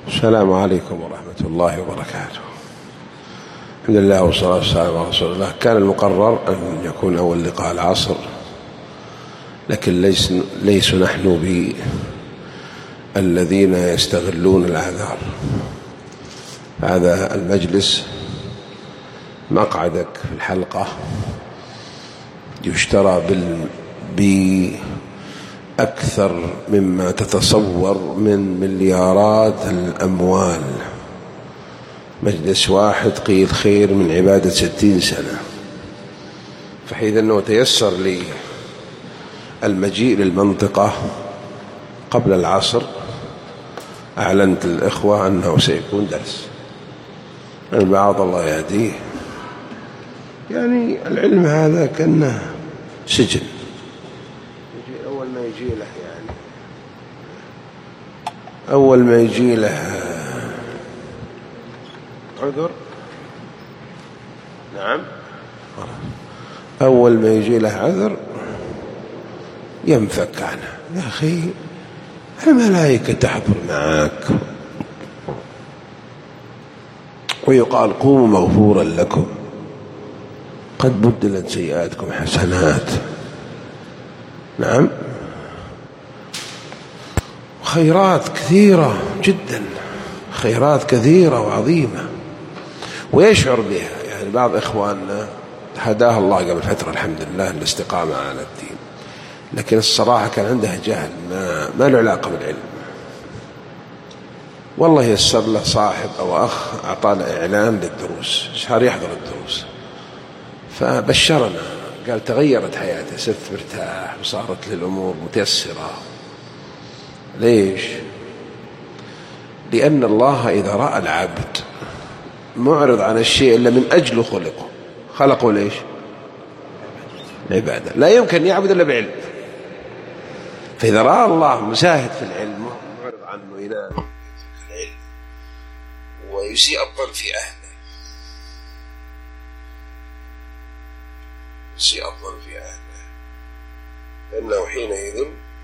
السلام عليكم ورحمة الله وبركاته. الحمد لله والصلاة والسلام على رسول الله. كان المقرر أن يكون أول لقاء العصر، لكن ليس نحن بالذين يستغلون الأعذار. هذا المجلس مقعدك في الحلقة يشترى بأكثر مما تتصور من مليارات الأموال. مجلس واحد قيل خير من عبادة 60 سنة. فحيث أنه تيسر لي المجيء للمنطقة قبل العصر، أعلنت للإخوة أنه سيكون درس. البعض الله يهديه، يعني العلم هذا كأنه سجن، أول ما يجي له أول ما يجي له عذر، نعم، أول ما يجي له عذر ينفك عنه. يا أخي الملائكة تحضر معك ويقال قوموا مغفورا لكم قد بدلت سيئاتكم حسنات. نعم، خيرات كثيرة جدا، خيرات كثيرة وعظيمة ويشعر بها. يعني بعض إخواننا هداه الله قبل فترة الحمد لله الاستقامة على الدين، لكن الصراحة كان عنده جهل ما له علاقة بالعلم. والله يسر له صاحب أو أخ أعطانا إعلان للدروس، صار يحضر الدروس، فبشرنا قال تغيرت حياته، صرت مرتاح وصارت للأمور متيسرة. ليش؟ لأن الله إذا رأى العبد معرض عن الشيء إلا من أجله خلقه ليش؟ العبادة. لا يمكن يعبد إلا بعلم. فإذا رأى الله مساهد في العلم معرض عنه ينام العلم ويسيء الظن في أهله، يسيء الظن في أهله، فإنه حينئذ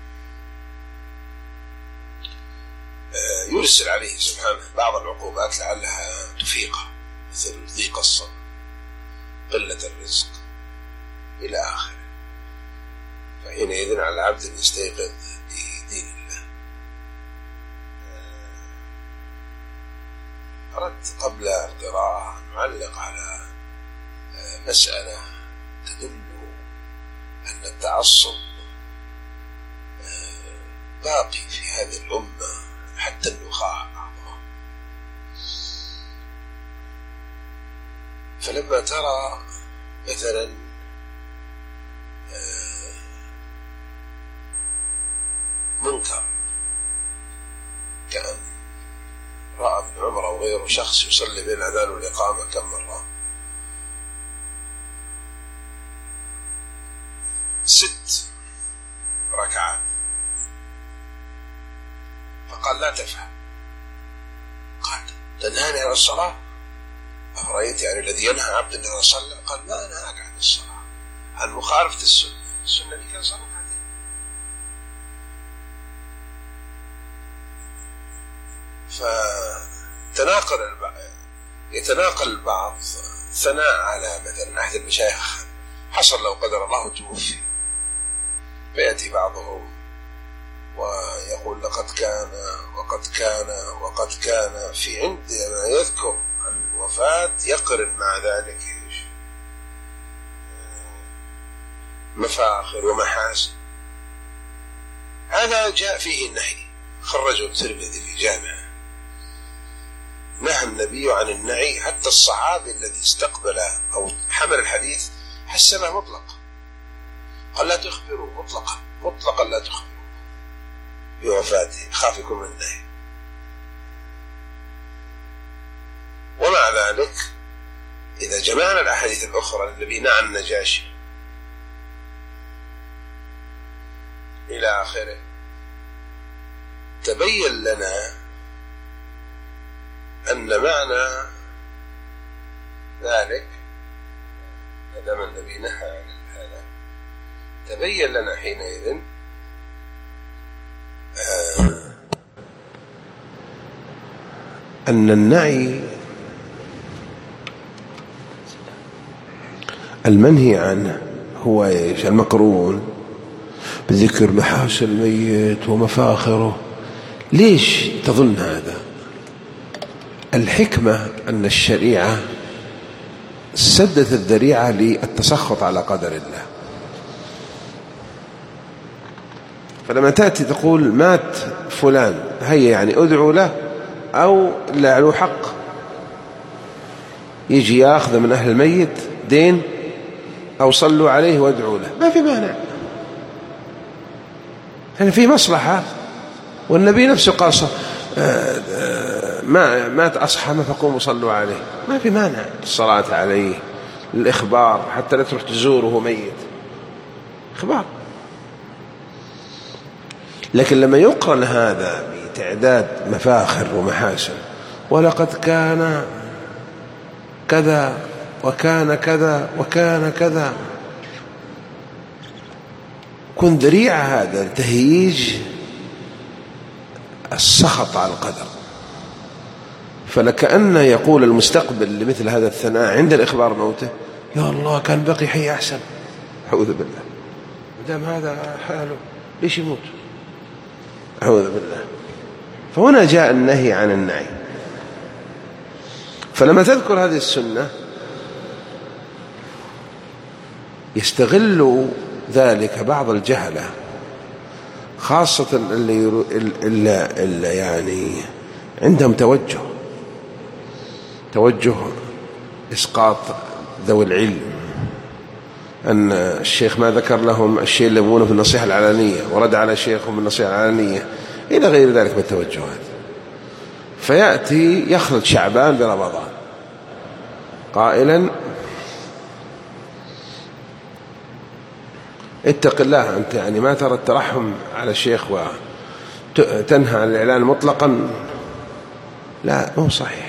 يرسل عليه سبحانه بعض العقوبات لعلها تفيقه، مثل ضيق الصدر، قلة الرزق إلى آخره. فحينئذ على العبد أن يستيقظ بدين الله. أردت قبل القراءة أن أعلق على مسألة تدل أن التعصب باقي في هذه الأمة حتى النخاع بعضهم. فلما ترى مثلا منكر، كأن رأى ابن عمر أو غيره شخص يصلي بين الأذان والإقامة كم مرة، 6 ركعات، فقال لا تفعل. قال تنهاني عن الصلاة؟ أفرأيت يعني الذي ينهى عبد أنه يصلى؟ قال ما أنهاك عن الصلاة، عن مخالفة السنة اللي كان صلى هذه. يتناقل البعض ثناء على مثلا أحد المشايخ حصل لو قدر الله توفي، فيأتي بعضهم ويقول لقد كان وقد كان وقد كان، في عندما يذكر الوفاة يقرن مع ذلك مفاخر ومحاسن. هذا جاء فيه النهي، خرجه الترمذي في جامعه، نهى النبي عن النعي. حتى الصحابي الذي استقبل أو حمل الحديث حسنه مطلق، قال لا تخبروا مطلقا لا تخبروا بوفاته، خافكم من النهي. ومع ذلك إذا جمعنا الأحاديث الأخرى النبي نهى عن النجاشي إلى آخره، تبين لنا أن معنى ذلك ما دام النبي نهى عن هذا، تبين لنا حينئذ أن النعي المنهي عنه هو إيش؟ المقرون بذكر محاسن الميت ومفاخره. ليش تظن هذا؟ الحكمة أن الشريعة سدت الذريعة للتسخط على قدر الله. فلما تأتي تقول مات فلان، هيا يعني ادعو له أو لا له حق، يجي ياخذ من أهل الميت دين أو صلوا عليه وادعوا له، ما في مانع، يعني في مصلحة. والنبي نفسه قال مات أصحابه فقوموا صلوا عليه، ما في مانع الصلاة عليه، الإخبار، حتى لا تروح تزوره وهو ميت، إخبار. لكن لما يقرن هذا بتعداد مفاخر ومحاسن، ولقد كان كذا وكان كذا وكان كذا، كن ذريعة هذا تهييج السخط على القدر. فلكأن يقول المستقبل لمثل هذا الثناء عند الإخبار موته: يا الله كان بقي حي أحسن، أعوذ بالله، مدام هذا حاله ليش يموت، أعوذ بالله. فهنا جاء النهي عن النعي. فلما تذكر هذه السنة يستغل ذلك بعض الجهلة، خاصة اللي يعني عندهم توجه إسقاط ذوي العلم، أن الشيخ ما ذكر لهم الشيء اللي يبغونه في النصيحة العلانية ورد على شيخهم بالنصيحة العلانية إلى غير ذلك من التوجهات. فيأتي يخلط شعبان برمضان قائلا: اتق الله أنت، يعني ما ترى الترحم على الشيخ وتنهى عن الإعلان مطلقا؟ لا، مو صحيح.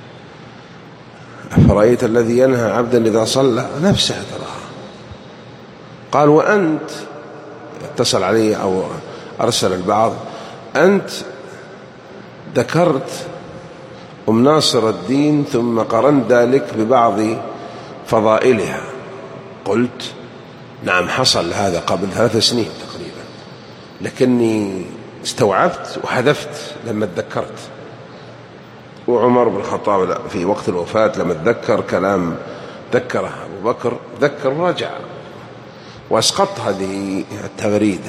أفرأيت الذي ينهى عبدا إذا صلى نفسه تراها. قال: وأنت، اتصل علي أو أرسل البعض، أنت ذكرت أم ناصر الدين ثم قرنت ذلك ببعض فضائلها. قلت: نعم، حصل هذا قبل 3 سنين تقريبا، لكني استوعبت وحذفت لما تذكرت. وعمر بن الخطاب في وقت الوفاة لما تذكر كلام ذكره أبو بكر، ذكر ورجع وأسقط هذه التغريدة.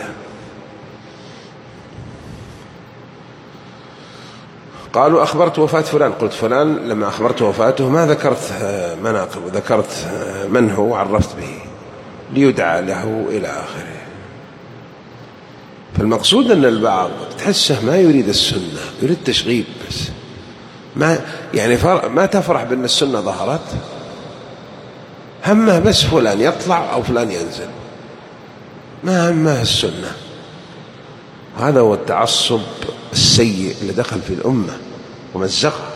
قالوا: أخبرت وفاة فلان. قلت: فلان لما أخبرت وفاته ما ذكرت مناقب وذكرت من هو وعرفت به ليدعى له إلى آخره. فالمقصود أن البعض تحسه ما يريد السنة، يريد تشغيب بس، ما تفرح بأن السنة ظهرت، همه بس فلان يطلع أو فلان ينزل، ما همه السنة. هذا هو التعصب السيء اللي دخل في الأمة ومزقها.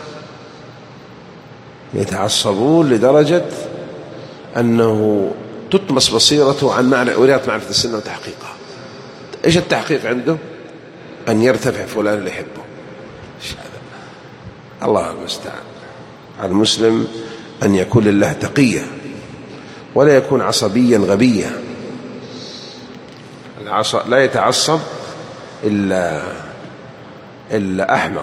يتعصبون لدرجة أنه تطمس بصيرته عن ولاية معرفة السنة وتحقيقها. إيش التحقيق عنده؟ أن يرتفع فلان اللي يحبه. الله المستعان. على المسلم أن يكون لله تقية ولا يكون عصبيا غبيا. لا يتعصب إلا أحمق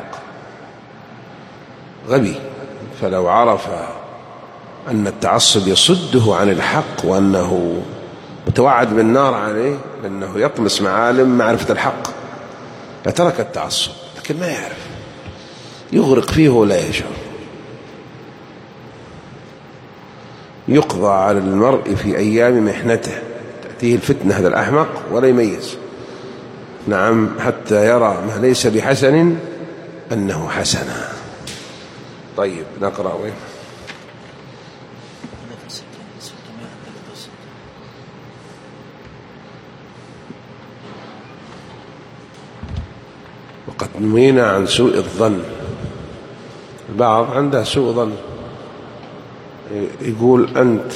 غبي. فلو عرف أن التعصب يصده عن الحق وأنه متوعد بالنار عليه لأنه يطمس معالم معرفة الحق لترك التعصب، لكن ما يعرف، يغرق فيه ولا يشعر. يقضى على المرء في أيام محنته، تأتيه الفتنة هذا الأحمق ولا يميز، نعم، حتى يرى ما ليس بحسن أنه حسنا. طيب نقرأ وين؟ وقد نهينا عن سوء الظن. البعض عنده سوء ظن، يقول أنت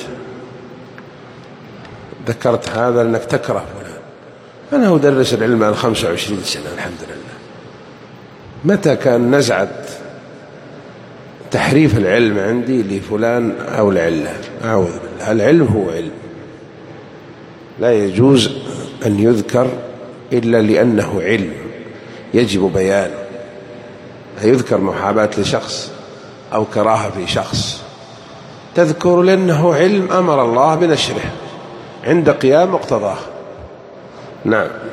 ذكرت هذا لأنك تكره فلان. أنا أدرس العلم عن 25 سنة الحمد لله. متى كان نزعت تحريف العلم عندي لفلان أو العلة، أعوذ بالله. العلم هو علم، لا يجوز أن يذكر إلا لأنه علم يجب بيانه. يذكر محاباة لشخص أو كراهة في شخص، تذكر لأنه علم أمر الله بنشره عند قيام مقتضاه. نعم.